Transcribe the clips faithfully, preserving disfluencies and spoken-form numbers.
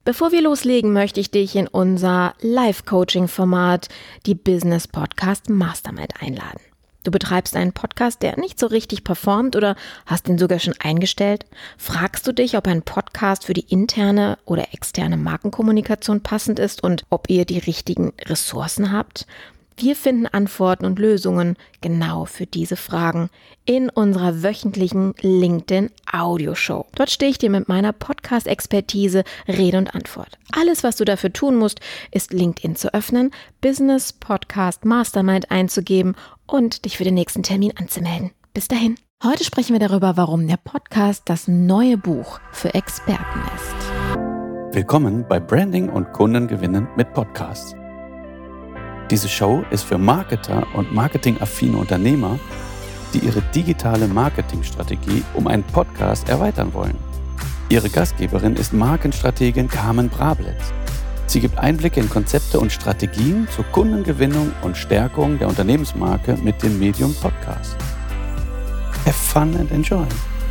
Bevor wir loslegen, möchte ich dich in unser Live-Coaching-Format, die Business Podcast Mastermind, einladen. Du betreibst einen Podcast, der nicht so richtig performt oder hast ihn sogar schon eingestellt? Fragst du dich, ob ein Podcast für die interne oder externe Markenkommunikation passend ist und ob ihr die richtigen Ressourcen habt? Wir finden Antworten und Lösungen genau für diese Fragen in unserer wöchentlichen LinkedIn-Audioshow. Dort stehe ich dir mit meiner Podcast-Expertise Rede und Antwort. Alles, was du dafür tun musst, ist LinkedIn zu öffnen, Business Podcast Mastermind einzugeben und dich für den nächsten Termin anzumelden. Bis dahin. Heute sprechen wir darüber, warum der Podcast das neue Buch für Experten ist. Willkommen bei Branding und Kundengewinnen mit Podcasts. Diese Show ist für Marketer und marketingaffine Unternehmer, die ihre digitale Marketingstrategie um einen Podcast erweitern wollen. Ihre Gastgeberin ist Markenstrategin Carmen Brablitz. Sie gibt Einblicke in Konzepte und Strategien zur Kundengewinnung und Stärkung der Unternehmensmarke mit dem Medium Podcast. Have fun and enjoy!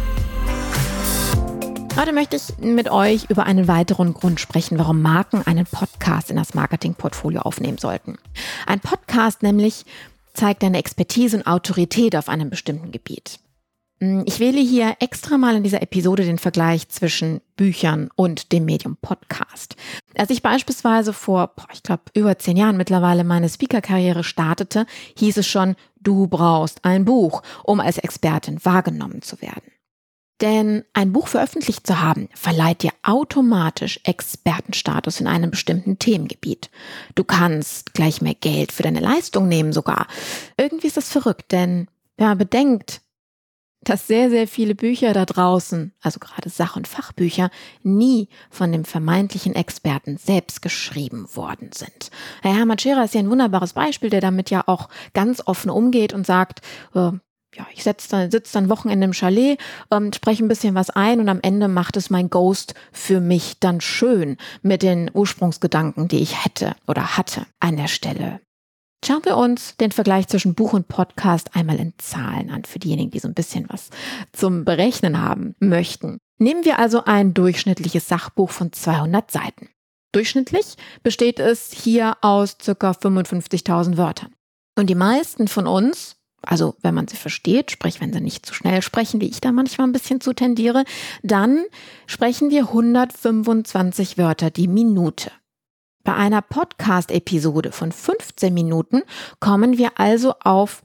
Heute möchte ich mit euch über einen weiteren Grund sprechen, warum Marken einen Podcast in das Marketingportfolio aufnehmen sollten. Ein Podcast nämlich zeigt deine Expertise und Autorität auf einem bestimmten Gebiet. Ich wähle hier extra mal in dieser Episode den Vergleich zwischen Büchern und dem Medium Podcast. Als ich beispielsweise vor, ich glaube, über zehn Jahren mittlerweile meine Speaker-Karriere startete, hieß es schon, du brauchst ein Buch, um als Expertin wahrgenommen zu werden. Denn ein Buch veröffentlicht zu haben, verleiht dir automatisch Expertenstatus in einem bestimmten Themengebiet. Du kannst gleich mehr Geld für deine Leistung nehmen sogar. Irgendwie ist das verrückt, denn wenn man bedenkt, dass sehr, sehr viele Bücher da draußen, also gerade Sach- und Fachbücher, nie von dem vermeintlichen Experten selbst geschrieben worden sind. Herr Hermann Scherer ist ja ein wunderbares Beispiel, der damit ja auch ganz offen umgeht und sagt, äh, ja, ich sitze dann, sitz dann Wochenende im Chalet, ähm, spreche ein bisschen was ein und am Ende macht es mein Ghost für mich dann schön mit den Ursprungsgedanken, die ich hätte oder hatte an der Stelle. Schauen wir uns den Vergleich zwischen Buch und Podcast einmal in Zahlen an, für diejenigen, die so ein bisschen was zum Berechnen haben möchten. Nehmen wir also ein durchschnittliches Sachbuch von zweihundert Seiten. Durchschnittlich besteht es hier aus ca. fünfundfünfzigtausend Wörtern. Und die meisten von uns, also wenn man sie versteht, sprich wenn sie nicht zu schnell sprechen, wie ich da manchmal ein bisschen zu tendiere, dann sprechen wir hundertfünfundzwanzig Wörter die Minute. Bei einer Podcast-Episode von fünfzehn Minuten kommen wir also auf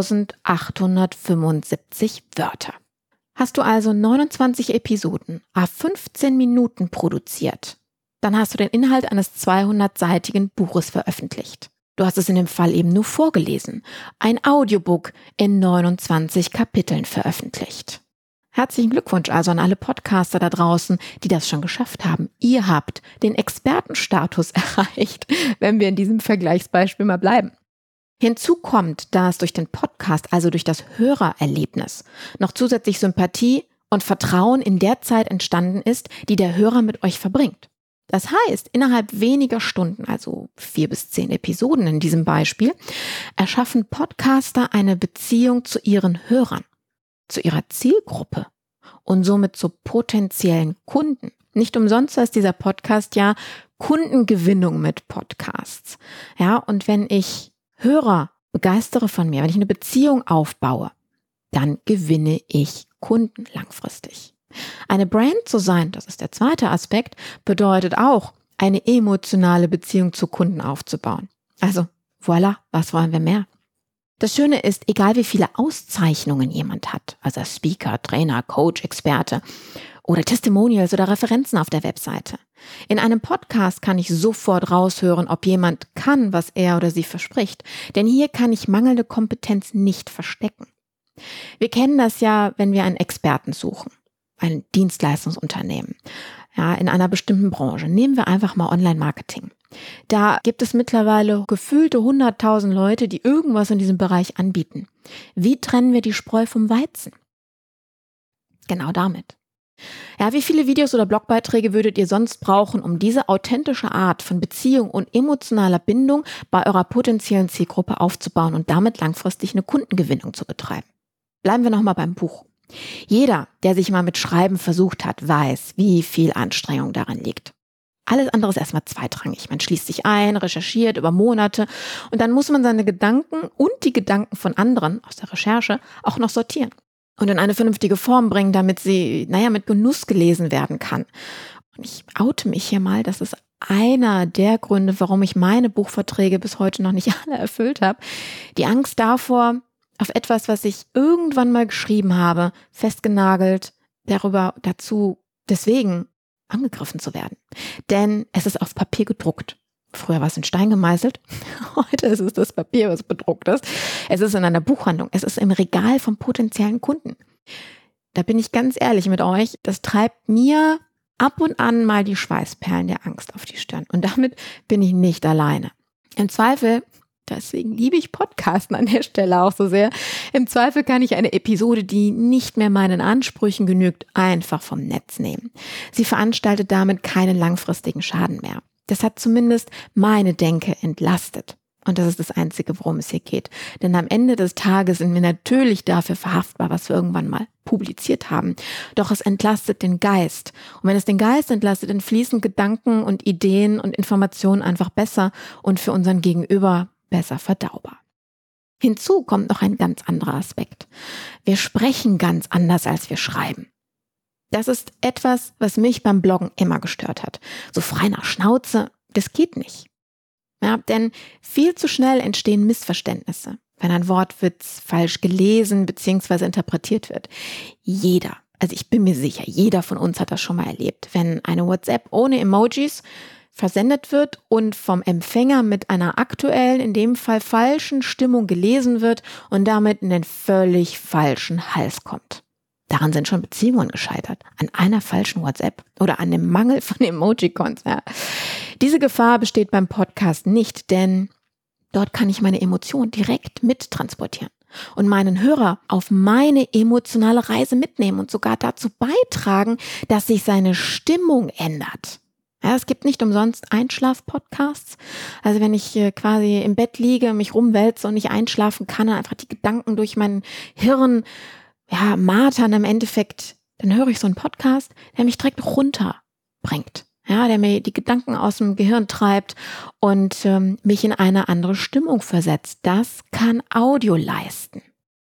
eintausendachthundertfünfundsiebzig Wörter. Hast du also neunundzwanzig Episoden à fünfzehn Minuten produziert, dann hast du den Inhalt eines zweihundertseitigen Buches veröffentlicht. Du hast es in dem Fall eben nur vorgelesen. Ein Audiobook in neunundzwanzig Kapiteln veröffentlicht. Herzlichen Glückwunsch also an alle Podcaster da draußen, die das schon geschafft haben. Ihr habt den Expertenstatus erreicht, wenn wir in diesem Vergleichsbeispiel mal bleiben. Hinzu kommt, dass durch den Podcast, also durch das Hörererlebnis, noch zusätzlich Sympathie und Vertrauen in der Zeit entstanden ist, die der Hörer mit euch verbringt. Das heißt, innerhalb weniger Stunden, also vier bis zehn Episoden in diesem Beispiel, erschaffen Podcaster eine Beziehung zu ihren Hörern, zu ihrer Zielgruppe und somit zu potenziellen Kunden. Nicht umsonst heißt dieser Podcast ja Kundengewinnung mit Podcasts. Ja, und wenn ich Hörer begeistere von mir, wenn ich eine Beziehung aufbaue, dann gewinne ich Kunden langfristig. Eine Brand zu sein, das ist der zweite Aspekt, bedeutet auch, eine emotionale Beziehung zu Kunden aufzubauen. Also, voilà, was wollen wir mehr? Das Schöne ist, egal wie viele Auszeichnungen jemand hat, also Speaker, Trainer, Coach, Experte oder Testimonials oder Referenzen auf der Webseite. In einem Podcast kann ich sofort raushören, ob jemand kann, was er oder sie verspricht. Denn hier kann ich mangelnde Kompetenz nicht verstecken. Wir kennen das ja, wenn wir einen Experten suchen. Ein Dienstleistungsunternehmen, ja, in einer bestimmten Branche. Nehmen wir einfach mal Online-Marketing. Da gibt es mittlerweile gefühlte hunderttausend Leute, die irgendwas in diesem Bereich anbieten. Wie trennen wir die Spreu vom Weizen? Genau damit. Ja, wie viele Videos oder Blogbeiträge würdet ihr sonst brauchen, um diese authentische Art von Beziehung und emotionaler Bindung bei eurer potenziellen Zielgruppe aufzubauen und damit langfristig eine Kundengewinnung zu betreiben? Bleiben wir nochmal beim Buch. Jeder, der sich mal mit Schreiben versucht hat, weiß, wie viel Anstrengung darin liegt. Alles andere ist erstmal zweitrangig. Man schließt sich ein, recherchiert über Monate und dann muss man seine Gedanken und die Gedanken von anderen aus der Recherche auch noch sortieren und in eine vernünftige Form bringen, damit sie, naja, mit Genuss gelesen werden kann. Und ich oute mich hier mal, das ist einer der Gründe, warum ich meine Buchverträge bis heute noch nicht alle erfüllt habe. Die Angst davor, auf etwas, was ich irgendwann mal geschrieben habe, festgenagelt, darüber dazu, deswegen angegriffen zu werden. Denn es ist auf Papier gedruckt. Früher war es in Stein gemeißelt. Heute ist es das Papier, was bedruckt ist. Es ist in einer Buchhandlung. Es ist im Regal von potenziellen Kunden. Da bin ich ganz ehrlich mit euch. Das treibt mir ab und an mal die Schweißperlen der Angst auf die Stirn. Und damit bin ich nicht alleine. Im Zweifel, deswegen liebe ich Podcasten an der Stelle auch so sehr, im Zweifel kann ich eine Episode, die nicht mehr meinen Ansprüchen genügt, einfach vom Netz nehmen. Sie veranstaltet damit keinen langfristigen Schaden mehr. Das hat zumindest meine Denke entlastet. Und das ist das Einzige, worum es hier geht. Denn am Ende des Tages sind wir natürlich dafür verhaftbar, was wir irgendwann mal publiziert haben. Doch es entlastet den Geist. Und wenn es den Geist entlastet, dann fließen Gedanken und Ideen und Informationen einfach besser und für unseren Gegenüber besser verdaubar. Hinzu kommt noch ein ganz anderer Aspekt. Wir sprechen ganz anders, als wir schreiben. Das ist etwas, was mich beim Bloggen immer gestört hat. So frei nach Schnauze, das geht nicht. Ja, denn viel zu schnell entstehen Missverständnisse, wenn ein Wortwitz falsch gelesen bzw. interpretiert wird. Jeder, also ich bin mir sicher, jeder von uns hat das schon mal erlebt, wenn eine WhatsApp ohne Emojis versendet wird und vom Empfänger mit einer aktuellen, in dem Fall falschen Stimmung gelesen wird und damit in den völlig falschen Hals kommt. Daran sind schon Beziehungen gescheitert, an einer falschen WhatsApp oder an dem Mangel von Emojicons. Ja. Diese Gefahr besteht beim Podcast nicht, denn dort kann ich meine Emotionen direkt mittransportieren und meinen Hörer auf meine emotionale Reise mitnehmen und sogar dazu beitragen, dass sich seine Stimmung ändert. Ja, es gibt nicht umsonst Einschlaf-Podcasts. Also wenn ich äh, quasi im Bett liege, mich rumwälze und nicht einschlafen kann und einfach die Gedanken durch mein Hirn ja, martern im Endeffekt, dann höre ich so einen Podcast, der mich direkt runterbringt. Ja, der mir die Gedanken aus dem Gehirn treibt und ähm, mich in eine andere Stimmung versetzt. Das kann Audio leisten.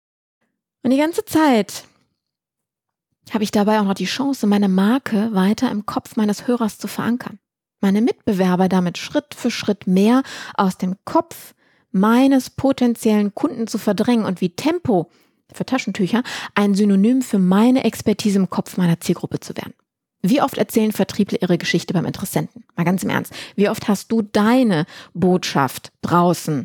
Und die ganze Zeit habe ich dabei auch noch die Chance, meine Marke weiter im Kopf meines Hörers zu verankern. Meine Mitbewerber damit Schritt für Schritt mehr aus dem Kopf meines potenziellen Kunden zu verdrängen und wie Tempo für Taschentücher ein Synonym für meine Expertise im Kopf meiner Zielgruppe zu werden. Wie oft erzählen Vertriebler ihre Geschichte beim Interessenten? Mal ganz im Ernst. Wie oft hast du deine Botschaft draußen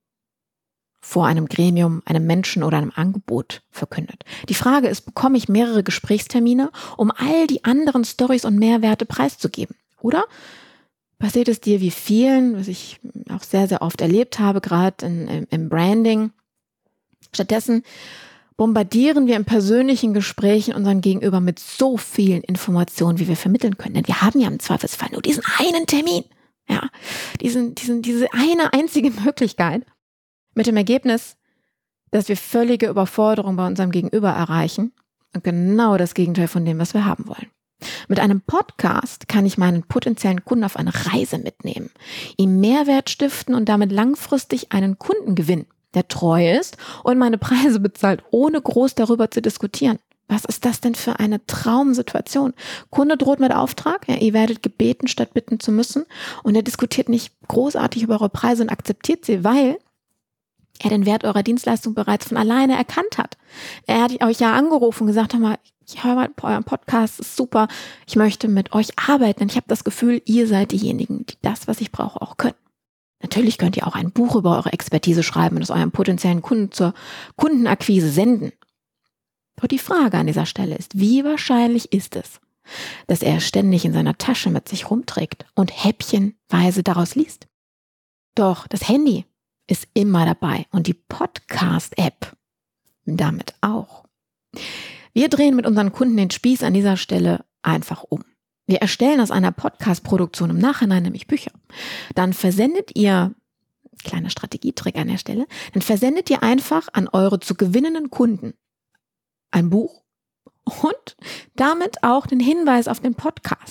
vor einem Gremium, einem Menschen oder einem Angebot verkündet? Die Frage ist, bekomme ich mehrere Gesprächstermine, um all die anderen Storys und Mehrwerte preiszugeben? Oder passiert es dir wie vielen, was ich auch sehr, sehr oft erlebt habe, gerade in, im, im Branding? Stattdessen bombardieren wir in persönlichen Gesprächen unseren Gegenüber mit so vielen Informationen, wie wir vermitteln können. Denn wir haben ja im Zweifelsfall nur diesen einen Termin, ja, diesen, diesen, diese eine einzige Möglichkeit. Mit dem Ergebnis, dass wir völlige Überforderung bei unserem Gegenüber erreichen und genau das Gegenteil von dem, was wir haben wollen. Mit einem Podcast kann ich meinen potenziellen Kunden auf eine Reise mitnehmen, ihm Mehrwert stiften und damit langfristig einen Kunden gewinnen, der treu ist und meine Preise bezahlt, ohne groß darüber zu diskutieren. Was ist das denn für eine Traumsituation? Kunde droht mit Auftrag, ja, ihr werdet gebeten, statt bitten zu müssen, und er diskutiert nicht großartig über eure Preise und akzeptiert sie, weil er den Wert eurer Dienstleistung bereits von alleine erkannt hat. Er hat euch ja angerufen und gesagt, hör mal, ich höre mal euren Podcast, ist super, ich möchte mit euch arbeiten, denn ich habe das Gefühl, ihr seid diejenigen, die das, was ich brauche, auch können. Natürlich könnt ihr auch ein Buch über eure Expertise schreiben und es eurem potenziellen Kunden zur Kundenakquise senden. Doch die Frage an dieser Stelle ist, wie wahrscheinlich ist es, dass er ständig in seiner Tasche mit sich rumträgt und häppchenweise daraus liest? Doch das Handy ist immer dabei und die Podcast-App damit auch. Wir drehen mit unseren Kunden den Spieß an dieser Stelle einfach um. Wir erstellen aus einer Podcast-Produktion im Nachhinein nämlich Bücher. Dann versendet ihr, kleiner Strategietrick an der Stelle, dann versendet ihr einfach an eure zu gewinnenden Kunden ein Buch und damit auch den Hinweis auf den Podcast.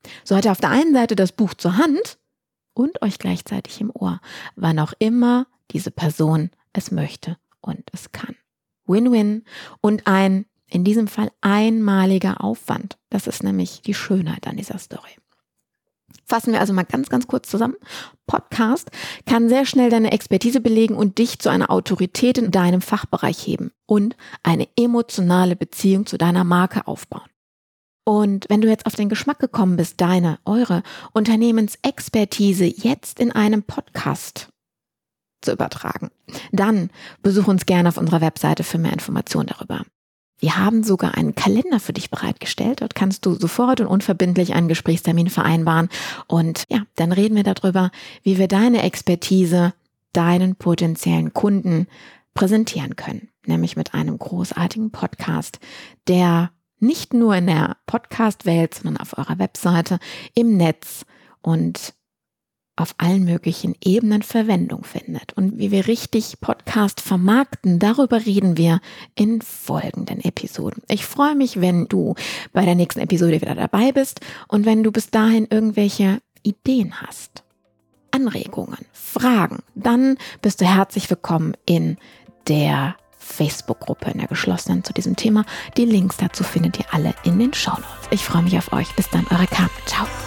So hat er auf der einen Seite das Buch zur Hand und euch gleichzeitig im Ohr, wann auch immer diese Person es möchte und es kann. Win-win und ein, in diesem Fall einmaliger Aufwand. Das ist nämlich die Schönheit an dieser Story. Fassen wir also mal ganz, ganz kurz zusammen. Podcast kann sehr schnell deine Expertise belegen und dich zu einer Autorität in deinem Fachbereich heben und eine emotionale Beziehung zu deiner Marke aufbauen. Und wenn du jetzt auf den Geschmack gekommen bist, deine, eure Unternehmensexpertise jetzt in einem Podcast zu übertragen, dann besuch uns gerne auf unserer Webseite für mehr Informationen darüber. Wir haben sogar einen Kalender für dich bereitgestellt. Dort kannst du sofort und unverbindlich einen Gesprächstermin vereinbaren. Und ja, dann reden wir darüber, wie wir deine Expertise deinen potenziellen Kunden präsentieren können. Nämlich mit einem großartigen Podcast, der nicht nur in der Podcast-Welt, sondern auf eurer Webseite, im Netz und auf allen möglichen Ebenen Verwendung findet. Und wie wir richtig Podcast vermarkten, darüber reden wir in folgenden Episoden. Ich freue mich, wenn du bei der nächsten Episode wieder dabei bist und wenn du bis dahin irgendwelche Ideen hast, Anregungen, Fragen, dann bist du herzlich willkommen in der Facebook-Gruppe, in der geschlossenen zu diesem Thema. Die Links dazu findet ihr alle in den Shownotes. Ich freue mich auf euch. Bis dann, eure Carmen. Ciao.